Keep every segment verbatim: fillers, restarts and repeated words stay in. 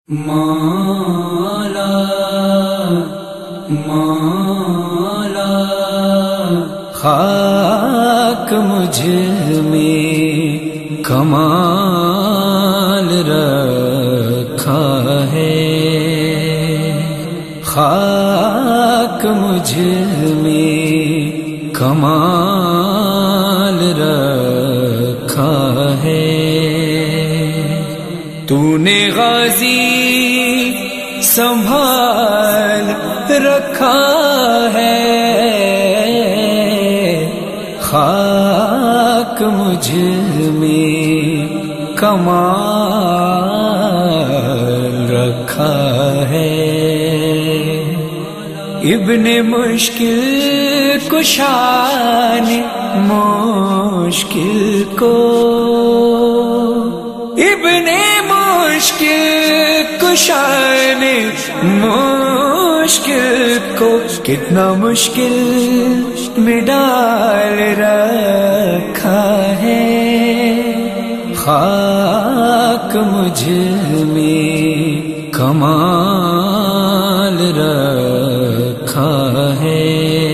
مولا مولا خاک مجھ میں کمال رکھا ہے، خاک مجھ میں کمال رکھا ہے۔ تو نے غازی سنبھال رکھا ہے، خاک مجھ میں کمال رکھا ہے۔ ابن مشکل کشا نے مشکل کو، ابن مشکل کشا نے مشکل کو کتنا مشکل میں ڈال رکھا ہے، خاک مجھ میں کمال رکھا ہے۔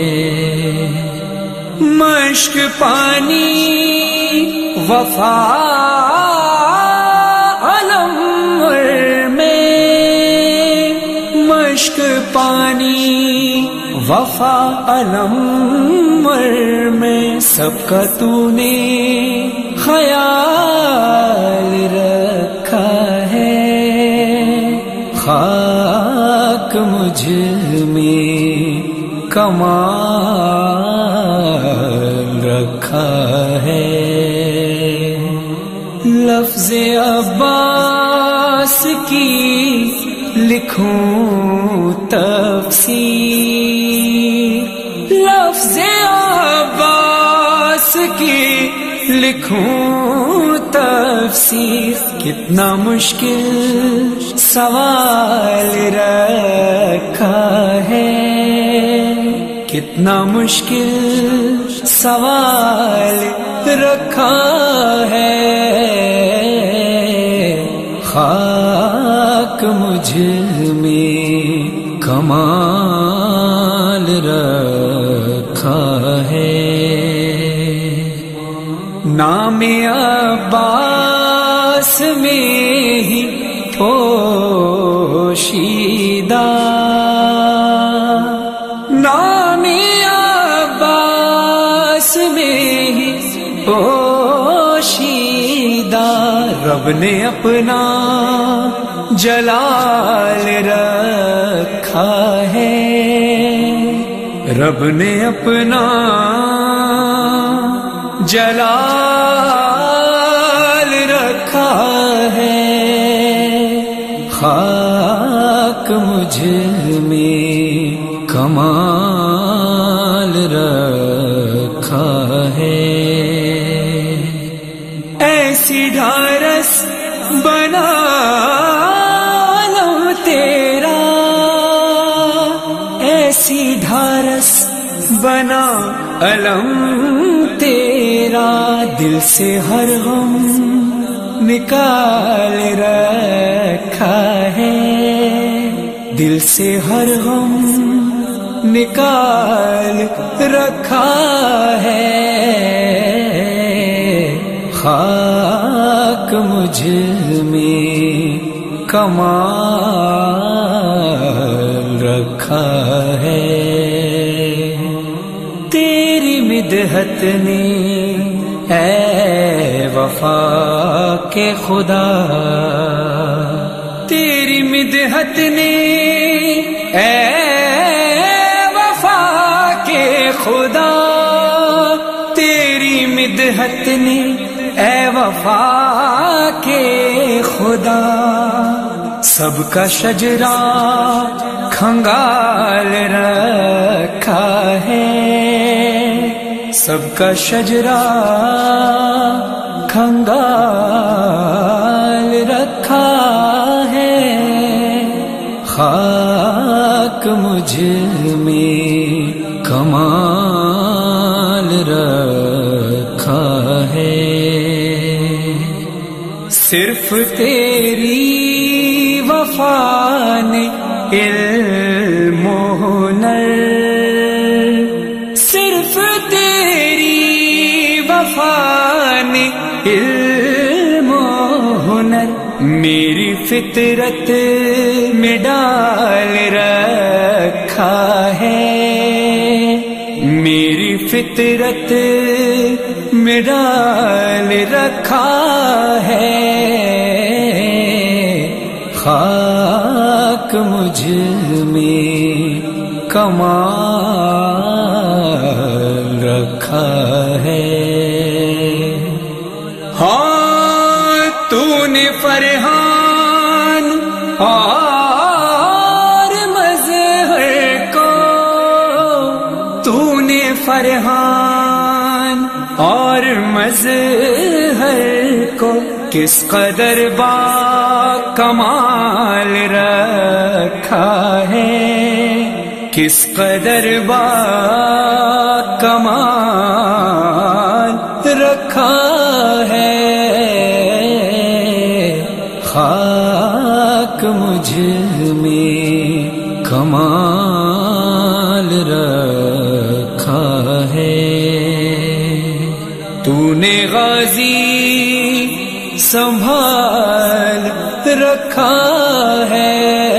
مشک پانی وفا پانی وفا علم میں سب کا تو نے خیال رکھا ہے، خاک مجھ میں کمال رکھا ہے۔ لفظ عباس کی لکھوں تفسیر، لفظ عباس کی لکھوں تفسیر، کتنا مشکل سوال رکھا ہے، کتنا مشکل سوال رکھا ہے، خاک مجھ میں کمال رکھا ہے۔ نام عباس میں ہی پوشیدہ، نام عباس میں ہی پوشیدہ، رب نے اپنا جلال رکھا ہے، رب نے اپنا جلال رکھا ہے، خاک مجھ میں کمال رکھا ہے۔ ایسی ڈھارس بنا لوں تیرا، ایسی ڈھارس بنا علم تیرا، دل سے ہر غم نکال رکھا ہے، دل سے ہر غم نکال رکھا ہے، خاک مجھ میں کمال رکھا ہے۔ تیری مدحت نے اے وفا کے خدا، تیری مدحت نے اے وفا کے خدا، تیری مدحت نے اے وفا کے خدا، سب کا شجرہ کھنگال رکھا ہے، سب کا شجرہ کھنگال رکھا ہے، خاک مجھ میں کمال رکھا ہے۔ صرف تیری وفا نے علم و ہنر، صرف تیری وفا نے علم و ہنر میری فطرت میں ڈال رکھا ہے، میری فطرت میں ڈال رکھا ہے، خاک مجھ میں کمال رکھا ہے۔ ہاں تو نے فرحان اور مظہر کو، تو نے فرحان اور مظہر کو کس قدر با کمال رکھا ہے، کس قدر با کمال رکھا ہے، خاک مجھ میں کمال رکھا ہے۔ تو نے غازی سنبھال رکھا ہے،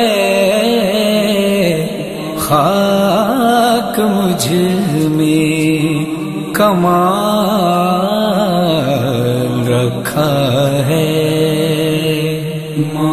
خاک مجھ میں کمال رکھا ہے۔